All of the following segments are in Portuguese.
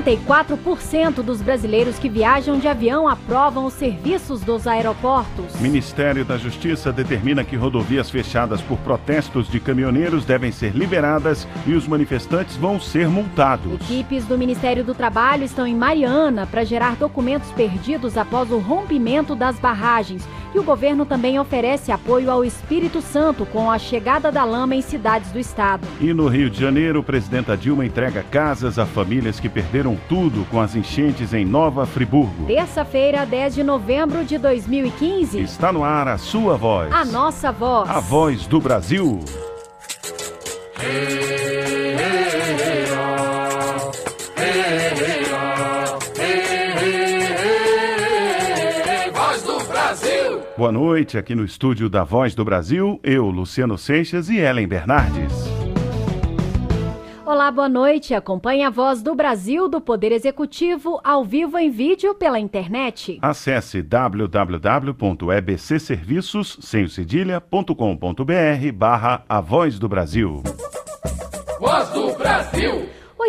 84% dos brasileiros que viajam de avião aprovam os serviços dos aeroportos. O Ministério da Justiça determina que rodovias fechadas por protestos de caminhoneiros devem ser liberadas e os manifestantes vão ser multados. Equipes do Ministério do Trabalho estão em Mariana para gerar documentos perdidos após o rompimento das barragens. E o governo também oferece apoio ao Espírito Santo com a chegada da lama em cidades do estado. E no Rio de Janeiro, a presidenta Dilma entrega casas a famílias que perderam tudo com as enchentes em Nova Friburgo. Terça-feira, 10 de novembro de 2015. Está no ar a sua voz. A nossa voz. A voz do Brasil. Boa noite, aqui no estúdio da Voz do Brasil, eu, Luciano Seixas e Ellen Bernardes. Olá, boa noite. Acompanhe a Voz do Brasil do Poder Executivo ao vivo em vídeo pela internet. Acesse www.ebcserviços.com.br/A Voz do Brasil. Voz do Brasil!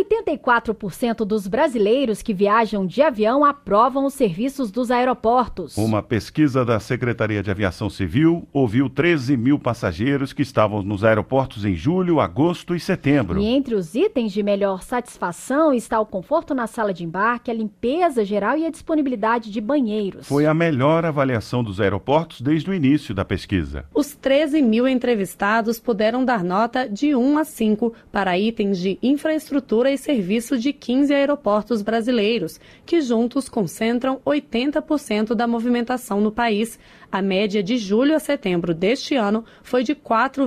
84% dos brasileiros que viajam de avião aprovam os serviços dos aeroportos. Uma pesquisa da Secretaria de Aviação Civil ouviu 13 mil passageiros que estavam nos aeroportos em julho, agosto e setembro. E entre os itens de melhor satisfação está o conforto na sala de embarque, a limpeza geral e a disponibilidade de banheiros. Foi a melhor avaliação dos aeroportos desde o início da pesquisa. Os 13 mil entrevistados puderam dar nota de 1 a 5 para itens de infraestrutura e serviço de 15 aeroportos brasileiros, que juntos concentram 80% da movimentação no país. A média de julho a setembro deste ano foi de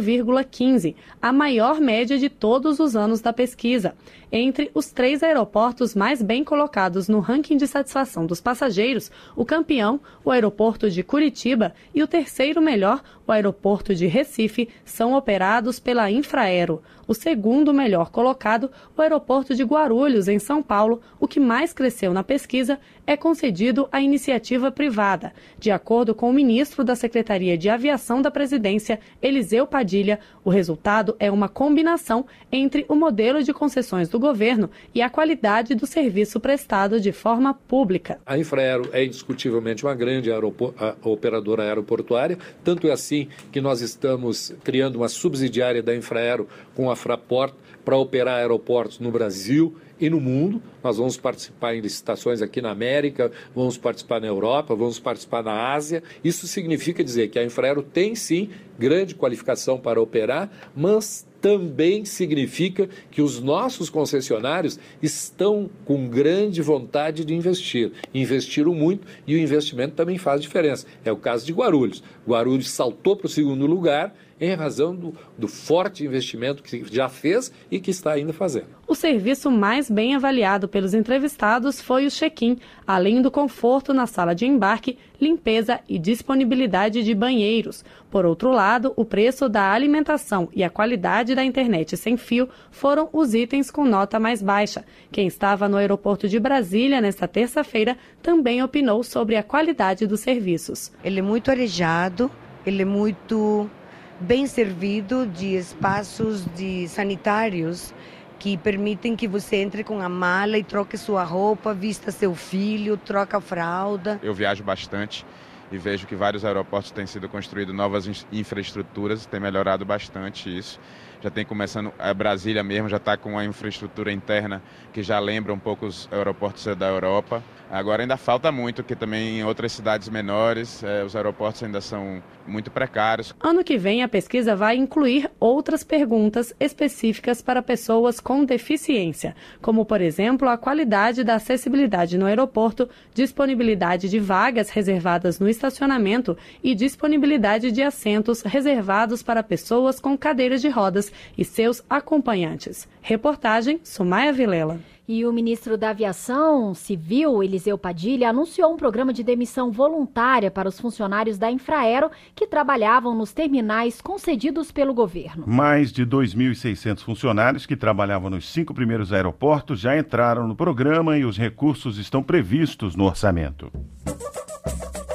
4,15, a maior média de todos os anos da pesquisa. Entre os 3 aeroportos mais bem colocados no ranking de satisfação dos passageiros, o campeão, o aeroporto de Curitiba, e o terceiro melhor, o aeroporto de Recife, são operados pela Infraero. O segundo melhor colocado, o aeroporto de Guarulhos, em São Paulo, o que mais cresceu na pesquisa, é concedido à iniciativa privada. De acordo com o ministro da Secretaria de Aviação da Presidência, Eliseu Padilha, o resultado é uma combinação entre o modelo de concessões do governo e a qualidade do serviço prestado de forma pública. A Infraero é indiscutivelmente uma grande operadora aeroportuária, tanto é assim que nós estamos criando uma subsidiária da Infraero com a Fraport para operar aeroportos no Brasil e no mundo. Nós vamos participar em licitações aqui na América, vamos participar na Europa, vamos participar na Ásia. Isso significa dizer que a Infraero tem sim grande qualificação para operar, mas também significa que os nossos concessionários estão com grande vontade de investir. Investiram muito e o investimento também faz diferença. É o caso de Guarulhos. Guarulhos saltou para o segundo lugar em razão do forte investimento que já fez e que está ainda fazendo. O serviço mais bem avaliado pelos entrevistados foi o check-in, além do conforto na sala de embarque, limpeza e disponibilidade de banheiros. Por outro lado, o preço da alimentação e a qualidade da internet sem fio foram os itens com nota mais baixa. Quem estava no aeroporto de Brasília nesta terça-feira também opinou sobre a qualidade dos serviços. Ele é muito arejado, ele é muito bem servido de espaços sanitários que permitem que você entre com a mala e troque sua roupa, vista seu filho, troca a fralda. Eu viajo bastante e vejo que vários aeroportos têm sido construídos novas infraestruturas, tem melhorado bastante isso. Já tem começando, a Brasília mesmo já está com uma infraestrutura interna que já lembra um pouco os aeroportos da Europa. Agora ainda falta muito, que também em outras cidades menores os aeroportos ainda são muito precários. Ano que vem a pesquisa vai incluir outras perguntas específicas para pessoas com deficiência, como por exemplo a qualidade da acessibilidade no aeroporto, disponibilidade de vagas reservadas no estacionamento e disponibilidade de assentos reservados para pessoas com cadeiras de rodas e seus acompanhantes. Reportagem Sumaia Vilela. E o ministro da Aviação Civil, Eliseu Padilha, anunciou um programa de demissão voluntária para os funcionários da Infraero que trabalhavam nos terminais concedidos pelo governo. Mais de 2.600 funcionários que trabalhavam nos 5 primeiros aeroportos já entraram no programa e os recursos estão previstos no orçamento.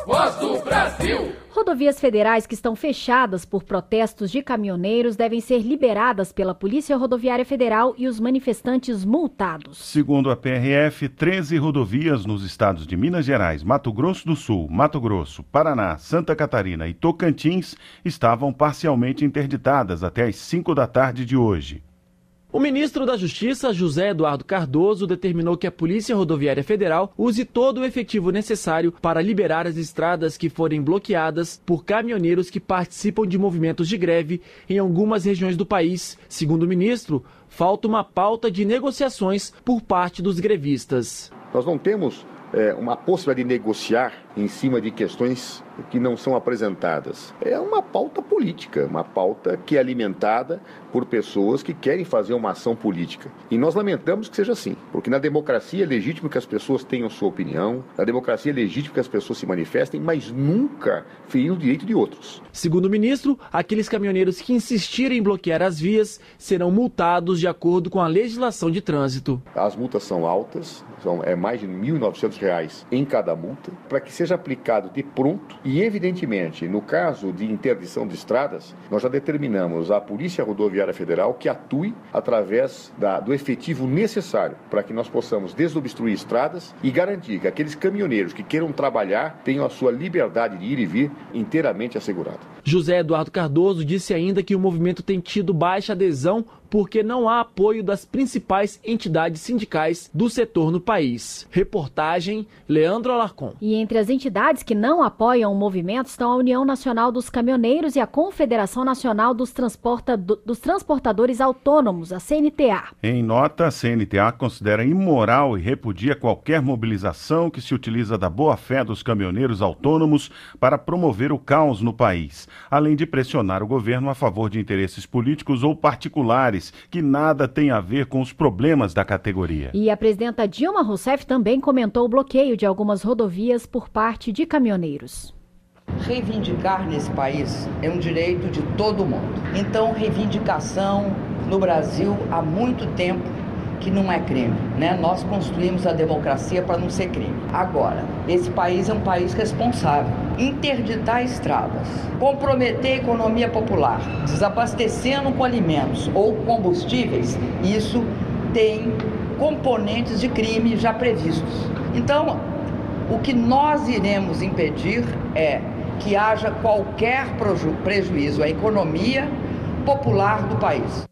Voz do Brasil. Rodovias federais que estão fechadas por protestos de caminhoneiros devem ser liberadas pela Polícia Rodoviária Federal e os manifestantes multados. Segundo a PRF, 13 rodovias nos estados de Minas Gerais, Mato Grosso do Sul, Mato Grosso, Paraná, Santa Catarina e Tocantins estavam parcialmente interditadas até às 5 da tarde de hoje. O ministro da Justiça, José Eduardo Cardoso, determinou que a Polícia Rodoviária Federal use todo o efetivo necessário para liberar as estradas que forem bloqueadas por caminhoneiros que participam de movimentos de greve em algumas regiões do país. Segundo o ministro, falta uma pauta de negociações por parte dos grevistas. Nós não temos uma possibilidade de negociar em cima de questões que não são apresentadas. É uma pauta política, uma pauta que é alimentada por pessoas que querem fazer uma ação política. E nós lamentamos que seja assim, porque na democracia é legítimo que as pessoas tenham sua opinião, na democracia é legítimo que as pessoas se manifestem, mas nunca ferindo o direito de outros. Segundo o ministro, aqueles caminhoneiros que insistirem em bloquear as vias serão multados de acordo com a legislação de trânsito. As multas são altas, é mais de R$ 1.900 em cada multa, para que seja aplicado de pronto e, evidentemente, no caso de interdição de estradas, nós já determinamos à Polícia Rodoviária Federal que atue através do efetivo necessário para que nós possamos desobstruir estradas e garantir que aqueles caminhoneiros que queiram trabalhar tenham a sua liberdade de ir e vir inteiramente assegurada. José Eduardo Cardoso disse ainda que o movimento tem tido baixa adesão porque não há apoio das principais entidades sindicais do setor no país. Reportagem, Leandro Alarcon. E entre as entidades que não apoiam o movimento estão a União Nacional dos Caminhoneiros e a Confederação Nacional dos Transportadores Autônomos, a CNTA. Em nota, a CNTA considera imoral e repudia qualquer mobilização que se utiliza da boa-fé dos caminhoneiros autônomos para promover o caos no país, além de pressionar o governo a favor de interesses políticos ou particulares que nada tem a ver com os problemas da categoria. E a presidenta Dilma Rousseff também comentou o bloqueio de algumas rodovias por parte de caminhoneiros. Reivindicar nesse país é um direito de todo mundo. Então, reivindicação no Brasil há muito tempo que não é crime, né? Nós construímos a democracia para não ser crime. Agora, esse país é um país responsável. Interditar estradas, comprometer a economia popular, desabastecendo com alimentos ou combustíveis, isso tem componentes de crime já previstos. Então, o que nós iremos impedir é que haja qualquer prejuízo à economia popular do país.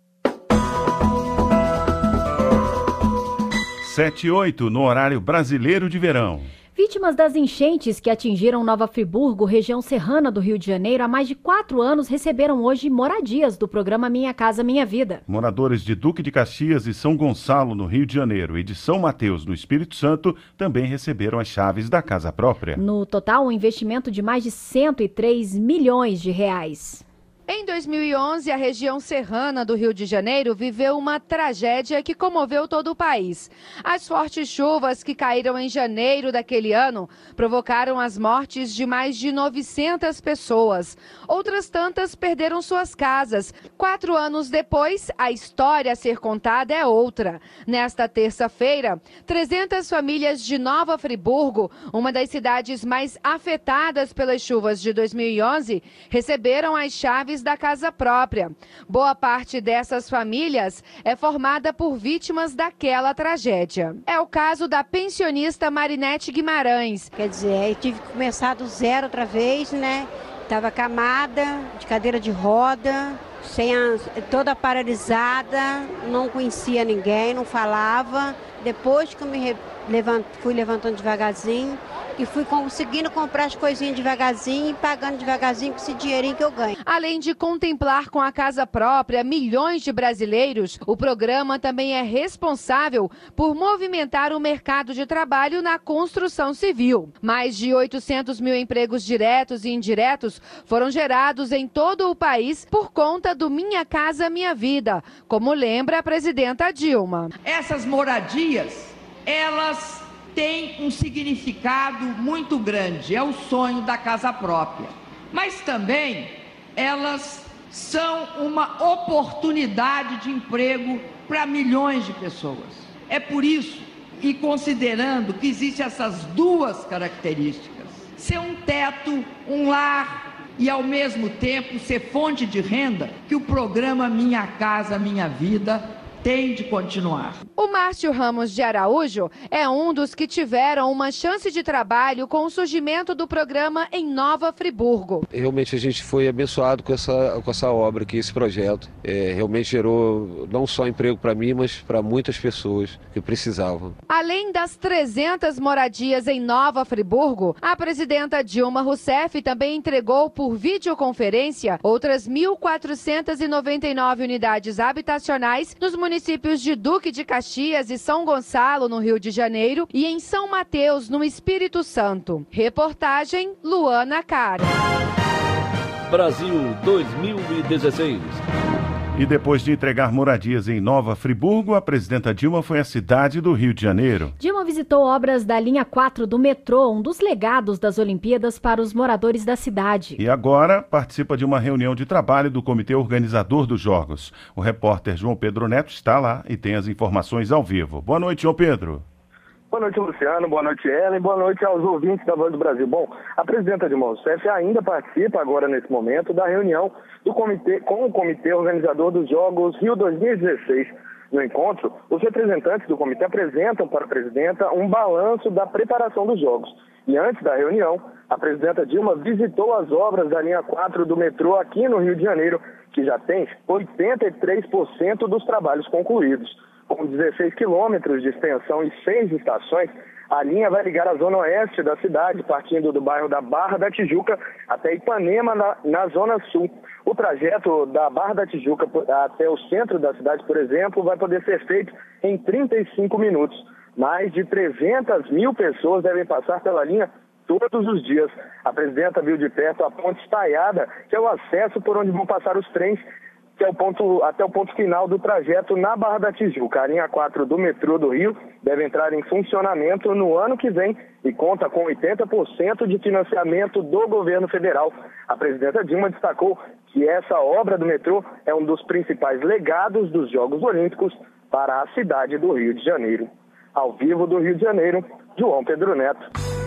7h08 no horário brasileiro de verão. Vítimas das enchentes que atingiram Nova Friburgo, região serrana do Rio de Janeiro, há mais de 4 anos receberam hoje moradias do programa Minha Casa Minha Vida. Moradores de Duque de Caxias e São Gonçalo, no Rio de Janeiro, e de São Mateus, no Espírito Santo, também receberam as chaves da casa própria. No total, um investimento de mais de 103 milhões de reais. Em 2011, a região serrana do Rio de Janeiro viveu uma tragédia que comoveu todo o país. As fortes chuvas que caíram em janeiro daquele ano provocaram as mortes de mais de 900 pessoas. Outras tantas perderam suas casas. 4 anos depois, a história a ser contada é outra. Nesta terça-feira, 300 famílias de Nova Friburgo, uma das cidades mais afetadas pelas chuvas de 2011, receberam as chaves da casa própria. Boa parte dessas famílias é formada por vítimas daquela tragédia. É o caso da pensionista Marinete Guimarães. Quer dizer, eu tive que começar do zero outra vez, né? Estava camada, de cadeira de roda, toda paralisada, não conhecia ninguém, não falava. Depois que eu fui levantando devagarzinho, e fui conseguindo comprar as coisinhas devagarzinho e pagando devagarzinho com esse dinheirinho que eu ganho. Além de contemplar com a casa própria milhões de brasileiros, o programa também é responsável por movimentar o mercado de trabalho na construção civil. Mais de 800 mil empregos diretos e indiretos foram gerados em todo o país por conta do Minha Casa Minha Vida, como lembra a presidenta Dilma. Essas moradias, elas tem um significado muito grande, é o sonho da casa própria. Mas também elas são uma oportunidade de emprego para milhões de pessoas. É por isso, e considerando que existem essas duas características, ser um teto, um lar e, ao mesmo tempo, ser fonte de renda que o programa Minha Casa Minha Vida tem de continuar. O Márcio Ramos de Araújo é um dos que tiveram uma chance de trabalho com o surgimento do programa em Nova Friburgo. Realmente a gente foi abençoado com essa obra aqui, esse projeto. Realmente gerou não só emprego para mim, mas para muitas pessoas que precisavam. Além das 300 moradias em Nova Friburgo, a presidenta Dilma Rousseff também entregou por videoconferência outras 1.499 unidades habitacionais nos municípios de Duque de Caxias e São Gonçalo, no Rio de Janeiro, e em São Mateus, no Espírito Santo. Reportagem Luana Cara. Brasil 2016. E depois de entregar moradias em Nova Friburgo, a presidenta Dilma foi à cidade do Rio de Janeiro. Dilma visitou obras da linha 4 do metrô, um dos legados das Olimpíadas para os moradores da cidade. E agora participa de uma reunião de trabalho do comitê organizador dos Jogos. O repórter João Pedro Neto está lá e tem as informações ao vivo. Boa noite, João Pedro. Boa noite, Luciano. Boa noite, Ellen. Boa noite aos ouvintes da Voz do Brasil. Bom, a presidenta Dilma Rousseff ainda participa agora, nesse momento, da reunião do comitê, com o comitê organizador dos Jogos Rio 2016. No encontro, os representantes do comitê apresentam para a presidenta um balanço da preparação dos Jogos. E antes da reunião, a presidenta Dilma visitou as obras da linha 4 do metrô aqui no Rio de Janeiro, que já tem 83% dos trabalhos concluídos. Com 16 quilômetros de extensão e 6 estações, a linha vai ligar a zona oeste da cidade, partindo do bairro da Barra da Tijuca até Ipanema, na zona sul. O trajeto da Barra da Tijuca até o centro da cidade, por exemplo, vai poder ser feito em 35 minutos. Mais de 300 mil pessoas devem passar pela linha todos os dias. A presidenta viu de perto a ponte estaiada, que é o acesso por onde vão passar os trens, que é até o ponto final do trajeto na Barra da Tijuca. A linha 4 do metrô do Rio deve entrar em funcionamento no ano que vem e conta com 80% de financiamento do governo federal. A presidenta Dilma destacou que essa obra do metrô é um dos principais legados dos Jogos Olímpicos para a cidade do Rio de Janeiro. Ao vivo do Rio de Janeiro, João Pedro Neto.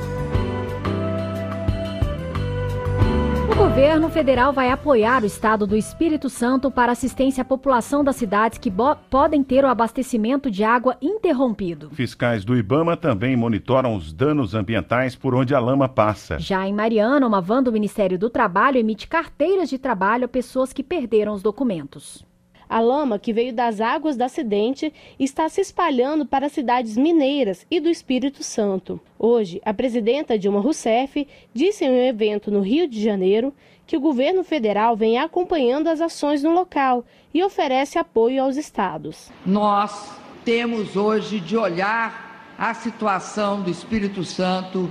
O governo federal vai apoiar o estado do Espírito Santo para assistência à população das cidades que podem ter o abastecimento de água interrompido. Fiscais do IBAMA também monitoram os danos ambientais por onde a lama passa. Já em Mariana, uma van do Ministério do Trabalho emite carteiras de trabalho a pessoas que perderam os documentos. A lama que veio das águas do acidente está se espalhando para as cidades mineiras e do Espírito Santo. Hoje, a presidenta Dilma Rousseff disse em um evento no Rio de Janeiro que o governo federal vem acompanhando as ações no local e oferece apoio aos estados. Nós temos hoje de olhar a situação do Espírito Santo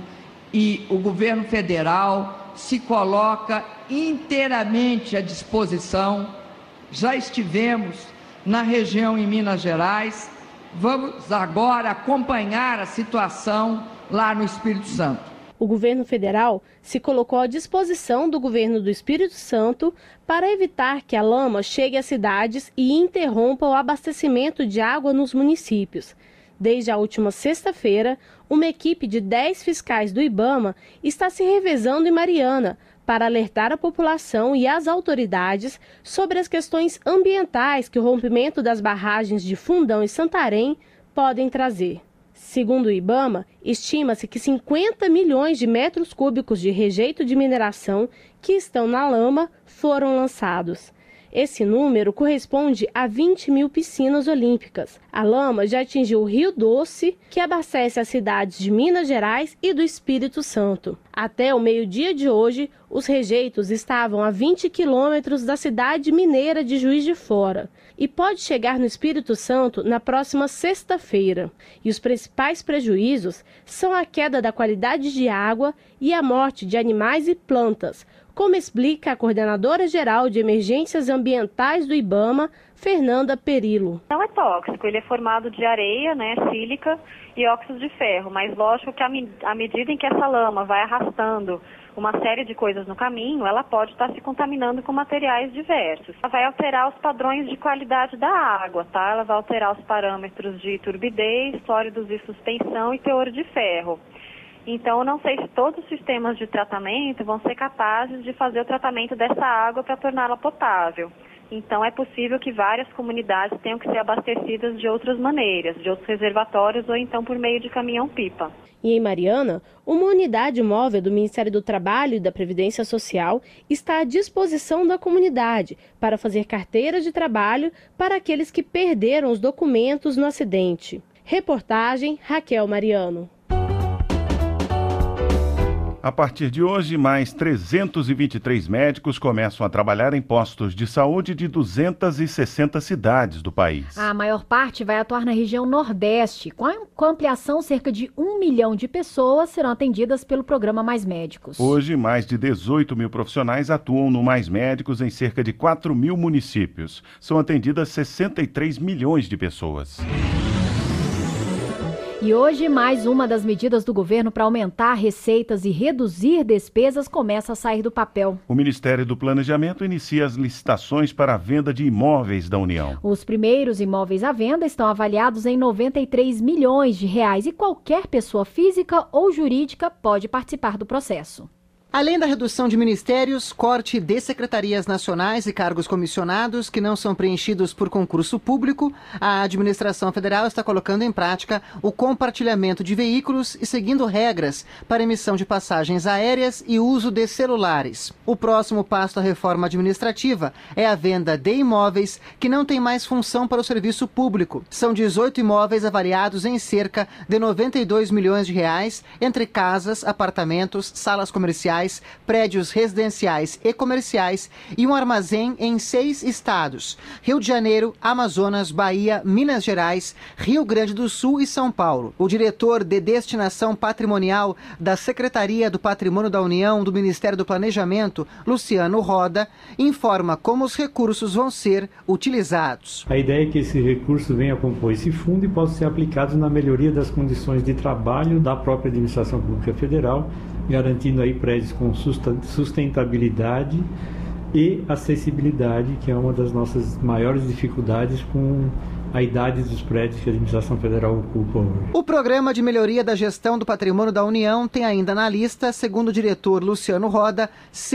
e o governo federal se coloca inteiramente à disposição. Já estivemos na região em Minas Gerais, vamos agora acompanhar a situação lá no Espírito Santo. O governo federal se colocou à disposição do governo do Espírito Santo para evitar que a lama chegue às cidades e interrompa o abastecimento de água nos municípios. Desde a última sexta-feira, uma equipe de 10 fiscais do IBAMA está se revezando em Mariana para alertar a população e as autoridades sobre as questões ambientais que o rompimento das barragens de Fundão e Santarém podem trazer. Segundo o IBAMA, estima-se que 50 milhões de metros cúbicos de rejeito de mineração que estão na lama foram lançados. Esse número corresponde a 20 mil piscinas olímpicas. A lama já atingiu o Rio Doce, que abastece as cidades de Minas Gerais e do Espírito Santo. Até o meio-dia de hoje, os rejeitos estavam a 20 quilômetros da cidade mineira de Juiz de Fora e pode chegar no Espírito Santo na próxima sexta-feira. E os principais prejuízos são a queda da qualidade de água e a morte de animais e plantas, como explica a coordenadora-geral de emergências ambientais do IBAMA, Fernanda Perillo. Não é tóxico, ele é formado de areia, sílica e óxido de ferro, mas lógico que à medida em que essa lama vai arrastando uma série de coisas no caminho, ela pode estar se contaminando com materiais diversos. Ela vai alterar os padrões de qualidade da água, tá? Ela vai alterar os parâmetros de turbidez, sólidos de suspensão e teor de ferro. Então, eu não sei se todos os sistemas de tratamento vão ser capazes de fazer o tratamento dessa água para torná-la potável. Então, é possível que várias comunidades tenham que ser abastecidas de outras maneiras, de outros reservatórios ou então por meio de caminhão-pipa. E em Mariana, uma unidade móvel do Ministério do Trabalho e da Previdência Social está à disposição da comunidade para fazer carteiras de trabalho para aqueles que perderam os documentos no acidente. Reportagem Raquel Mariano. A partir de hoje, mais 323 médicos começam a trabalhar em postos de saúde de 260 cidades do país. A maior parte vai atuar na região Nordeste. Com a ampliação, cerca de 1 milhão de pessoas serão atendidas pelo programa Mais Médicos. Hoje, mais de 18 mil profissionais atuam no Mais Médicos em cerca de 4 mil municípios. São atendidas 63 milhões de pessoas. E hoje, mais uma das medidas do governo para aumentar receitas e reduzir despesas começa a sair do papel. O Ministério do Planejamento inicia as licitações para a venda de imóveis da União. Os primeiros imóveis à venda estão avaliados em 93 milhões de reais e qualquer pessoa física ou jurídica pode participar do processo. Além da redução de ministérios, corte de secretarias nacionais e cargos comissionados que não são preenchidos por concurso público, a administração federal está colocando em prática o compartilhamento de veículos e seguindo regras para emissão de passagens aéreas e uso de celulares. O próximo passo da reforma administrativa é a venda de imóveis que não têm mais função para o serviço público. São 18 imóveis avaliados em cerca de 92 milhões de reais, entre casas, apartamentos, salas comerciais, prédios residenciais e comerciais e um armazém em 6 estados: Rio de Janeiro, Amazonas, Bahia, Minas Gerais, Rio Grande do Sul e São Paulo. O diretor de Destinação Patrimonial da Secretaria do Patrimônio da União do Ministério do Planejamento, Luciano Roda, informa como os recursos vão ser utilizados. A ideia é que esse recurso venha a compor esse fundo e possa ser aplicado na melhoria das condições de trabalho da própria administração pública federal, garantindo aí prédios com sustentabilidade e acessibilidade, que é uma das nossas maiores dificuldades com a idade dos prédios que a administração federal ocupa hoje. O programa de melhoria da gestão do patrimônio da União tem ainda na lista, segundo o diretor Luciano Roda,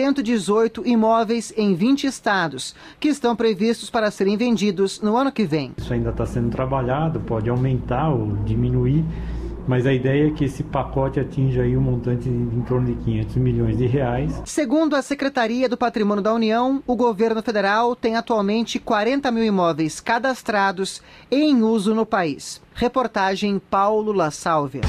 118 imóveis em 20 estados, que estão previstos para serem vendidos no ano que vem. Isso ainda está sendo trabalhado, pode aumentar ou diminuir, mas a ideia é que esse pacote atinja aí um montante em torno de 500 milhões de reais. Segundo a Secretaria do Patrimônio da União, o governo federal tem atualmente 40 mil imóveis cadastrados e em uso no país. Reportagem Paulo La Sálvia.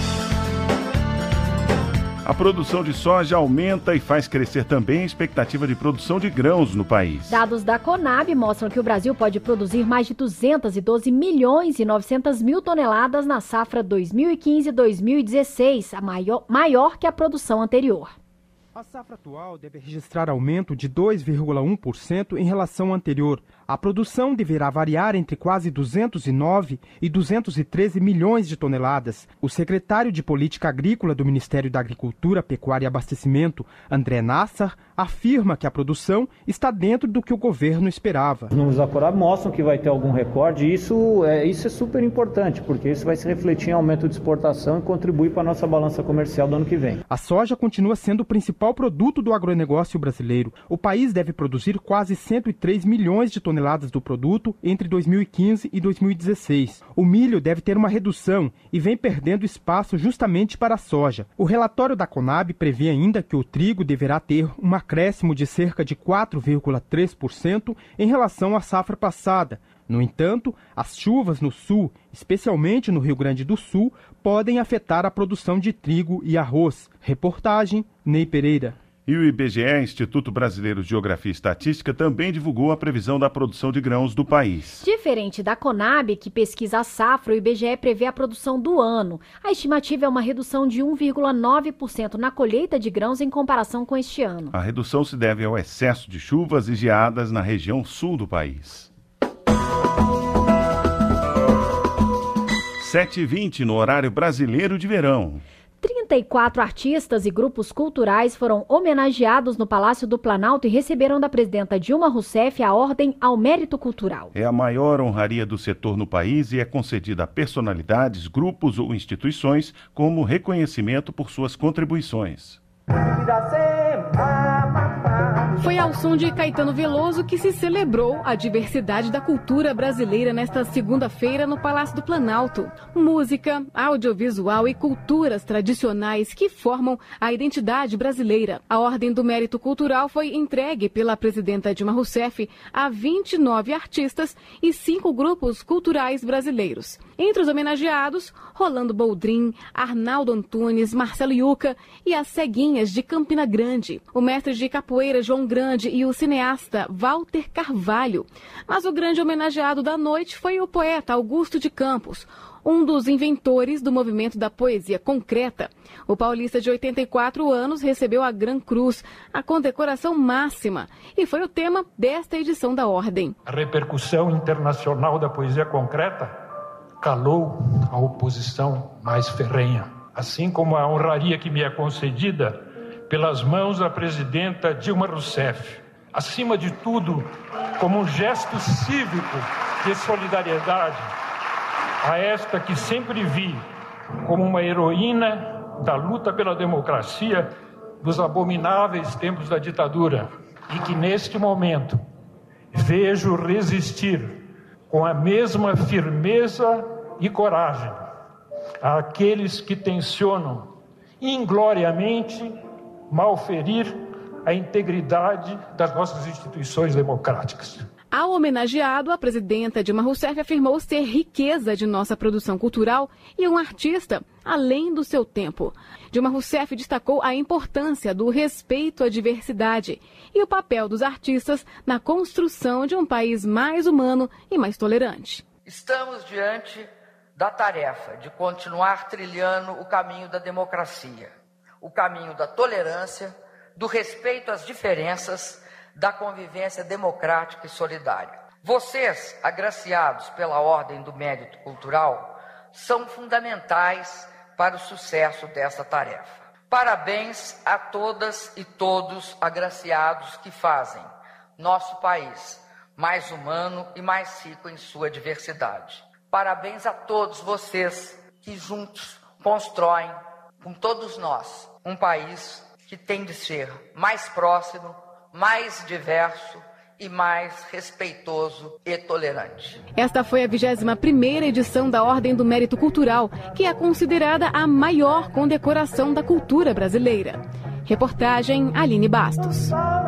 A produção de soja aumenta e faz crescer também a expectativa de produção de grãos no país. Dados da Conab mostram que o Brasil pode produzir mais de 212 milhões e 900 mil toneladas na safra 2015-2016, a maior que a produção anterior. A safra atual deve registrar aumento de 2,1% em relação à anterior. A produção deverá variar entre quase 209 e 213 milhões de toneladas. O secretário de Política Agrícola do Ministério da Agricultura, Pecuária e Abastecimento, André Nassar, afirma que a produção está dentro do que o governo esperava. Os números da Conab mostram que vai ter algum recorde e isso é super importante, porque isso vai se refletir em aumento de exportação e contribuir para a nossa balança comercial do ano que vem. A soja continua sendo o principal produto do agronegócio brasileiro. O país deve produzir quase 103 milhões de toneladas do produto entre 2015 e 2016. O milho deve ter uma redução e vem perdendo espaço justamente para a soja. O relatório da Conab prevê ainda que o trigo deverá ter um acréscimo de cerca de 4,3% em relação à safra passada. No entanto, as chuvas no sul, especialmente no Rio Grande do Sul, podem afetar a produção de trigo e arroz. Reportagem, Ney Pereira. E o IBGE, Instituto Brasileiro de Geografia e Estatística, também divulgou a previsão da produção de grãos do país. Diferente da Conab, que pesquisa a safra, o IBGE prevê a produção do ano. A estimativa é uma redução de 1,9% na colheita de grãos em comparação com este ano. A redução se deve ao excesso de chuvas e geadas na região sul do país. 7h20 no horário brasileiro de verão. 34 artistas e grupos culturais foram homenageados no Palácio do Planalto e receberam da presidenta Dilma Rousseff a Ordem ao Mérito Cultural. É a maior honraria do setor no país e é concedida a personalidades, grupos ou instituições como reconhecimento por suas contribuições. Foi ao som de Caetano Veloso que se celebrou a diversidade da cultura brasileira nesta segunda-feira no Palácio do Planalto. Música, audiovisual e culturas tradicionais que formam a identidade brasileira. A Ordem do Mérito Cultural foi entregue pela presidenta Dilma Rousseff a 29 artistas e 5 grupos culturais brasileiros. Entre os homenageados, Rolando Boldrin, Arnaldo Antunes, Marcelo Yuca e as ceguinhas de Campina Grande, o mestre de capoeira João Grande e o cineasta Walter Carvalho. Mas o grande homenageado da noite foi o poeta Augusto de Campos, um dos inventores do movimento da poesia concreta. O paulista de 84 anos recebeu a Gran Cruz, a condecoração máxima, e foi o tema desta edição da Ordem. A repercussão internacional da poesia concreta calou a oposição mais ferrenha, assim como a honraria que me é concedida pelas mãos da presidenta Dilma Rousseff, acima de tudo, como um gesto cívico de solidariedade a esta que sempre vi como uma heroína da luta pela democracia dos abomináveis tempos da ditadura e que neste momento vejo resistir com a mesma firmeza e coragem àqueles que tensionam ingloriamente malferir a integridade das nossas instituições democráticas. Ao homenageado, a presidenta Dilma Rousseff afirmou ser riqueza de nossa produção cultural e um artista além do seu tempo. Dilma Rousseff destacou a importância do respeito à diversidade e o papel dos artistas na construção de um país mais humano e mais tolerante. Estamos diante da tarefa de continuar trilhando o caminho da democracia, o caminho da tolerância, do respeito às diferenças, da convivência democrática e solidária. Vocês, agraciados pela Ordem do Mérito Cultural, são fundamentais para o sucesso dessa tarefa. Parabéns a todas e todos agraciados que fazem nosso país mais humano e mais rico em sua diversidade. Parabéns a todos vocês que juntos constroem, com todos nós, um país que tem de ser mais próximo, mais diverso e mais respeitoso e tolerante. Esta foi a 21ª edição da Ordem do Mérito Cultural, que é considerada a maior condecoração da cultura brasileira. Reportagem Aline Bastos.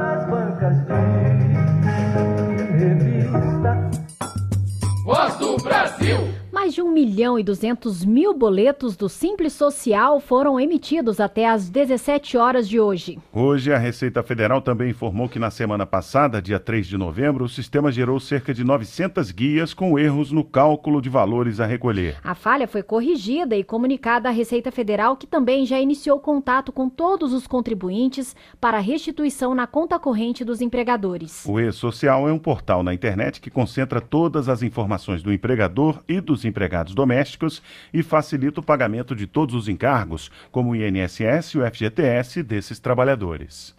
Voz do Brasil. Mais de 1.200.000 boletos do Simples Social foram emitidos até às 17 horas de hoje. Hoje, a Receita Federal também informou que na semana passada, dia 3 de novembro, o sistema gerou cerca de 900 guias com erros no cálculo de valores a recolher. A falha foi corrigida e comunicada à Receita Federal, que também já iniciou contato com todos os contribuintes para restituição na conta corrente dos empregadores. O E-Social é um portal na internet que concentra todas as informações do empregador e dos empregados domésticos e facilita o pagamento de todos os encargos, como o INSS e o FGTS desses trabalhadores.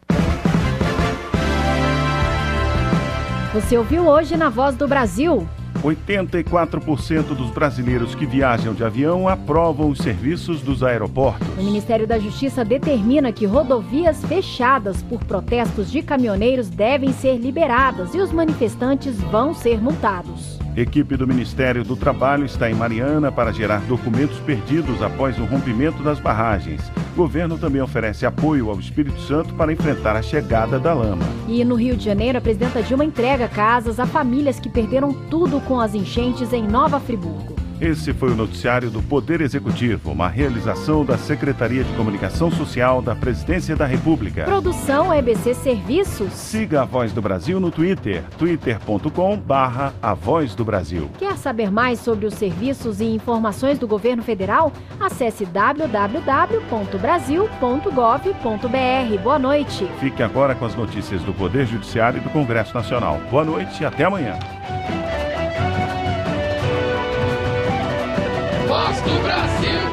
Você ouviu hoje na Voz do Brasil? 84% dos brasileiros que viajam de avião aprovam os serviços dos aeroportos. O Ministério da Justiça determina que rodovias fechadas por protestos de caminhoneiros devem ser liberadas e os manifestantes vão ser multados. Equipe do Ministério do Trabalho está em Mariana para gerar documentos perdidos após o rompimento das barragens. O governo também oferece apoio ao Espírito Santo para enfrentar a chegada da lama. E no Rio de Janeiro, a presidenta Dilma entrega casas a famílias que perderam tudo com as enchentes em Nova Friburgo. Esse foi o noticiário do Poder Executivo, uma realização da Secretaria de Comunicação Social da Presidência da República. Produção EBC Serviços. Siga a Voz do Brasil no Twitter, twitter.com/A Voz do Brasil. Quer saber mais sobre os serviços e informações do governo federal? Acesse www.brasil.gov.br. Boa noite. Fique agora com as notícias do Poder Judiciário e do Congresso Nacional. Boa noite e até amanhã. Voz do Brasil.